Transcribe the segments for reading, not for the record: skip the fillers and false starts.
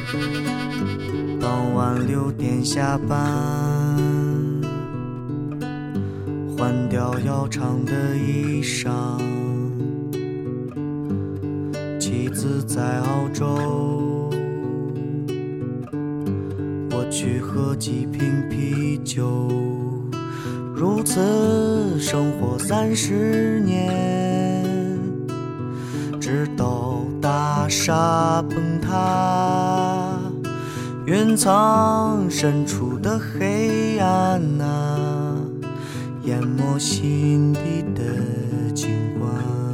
傍晚6点下班，换掉要长的衣裳。妻子在澳洲，我去喝几瓶啤酒，如此生活30年，直到大厦崩塌，云层深处的黑暗啊，淹没心底的景观。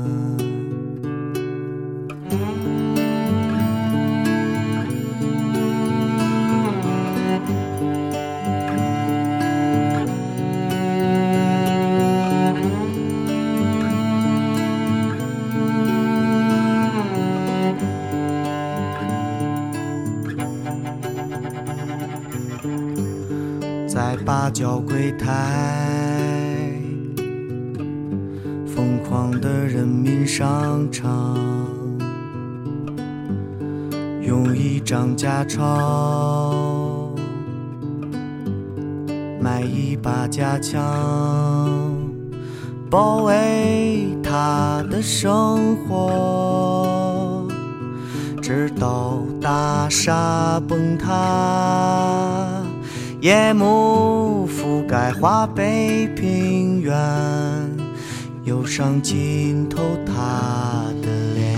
在八角柜台，疯狂的人民商场，用1张假钞买1把假枪，保卫他的生活，直到大厦崩塌，夜幕覆盖华北平原，忧伤浸透他的脸。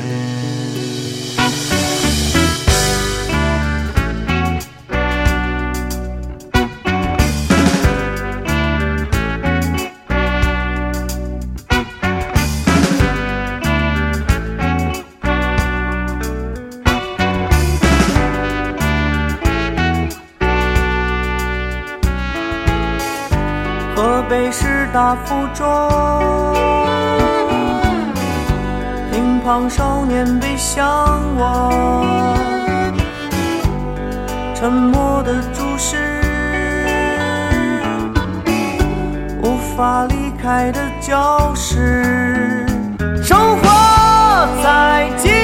河北师大附中，乒乓少年被向往，沉默的注视，无法离开的教室，生活在